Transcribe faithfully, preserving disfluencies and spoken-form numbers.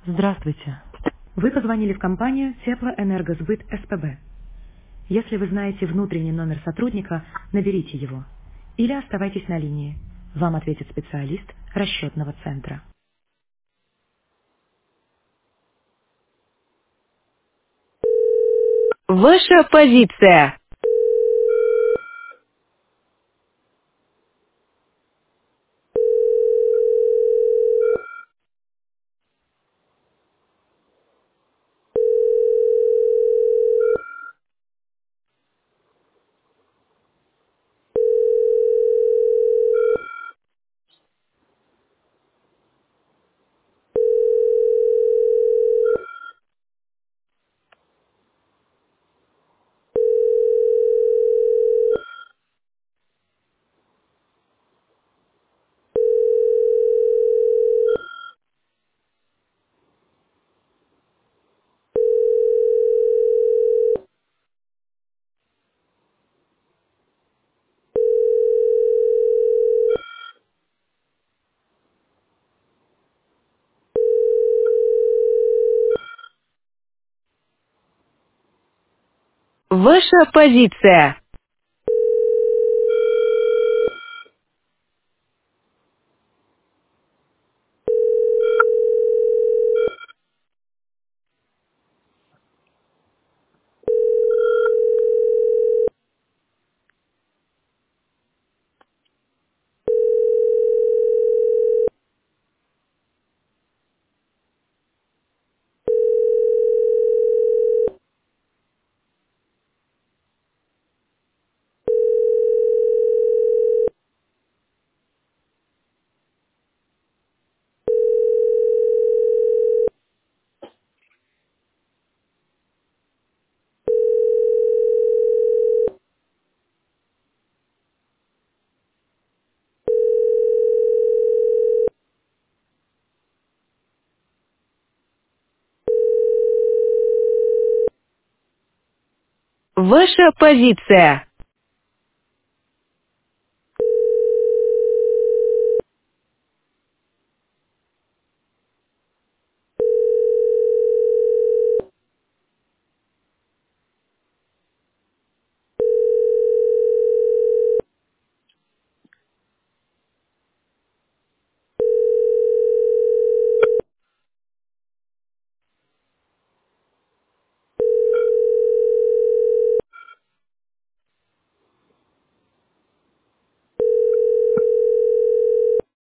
Здравствуйте. Вы позвонили в компанию Теплоэнергосбыт СПБ. Если вы знаете внутренний номер сотрудника, наберите его. Или оставайтесь на линии. Вам ответит специалист расчетного центра. Ваша позиция. Ваша позиция. Ваша позиция.